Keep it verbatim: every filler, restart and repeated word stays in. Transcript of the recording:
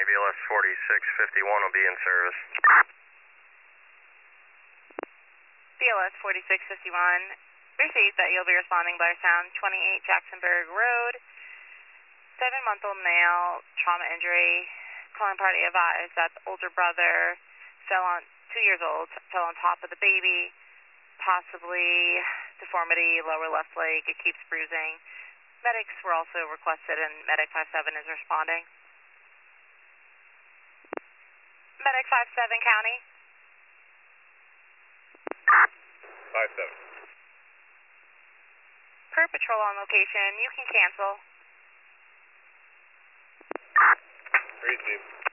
B L S forty-six fifty-one will be in service. B L S forty-six fifty-one, received that you'll be responding by sound twenty-eight Jacksonburg Road. Seven-month-old male, trauma injury. Calling party advised that the older brother fell on, two years old, fell on top of the baby. Possibly deformity, lower left leg, it keeps bruising. Medics were also requested and Medic five seven is responding. Medic five seven County. five seven. Per patrol on location, you can cancel. Received.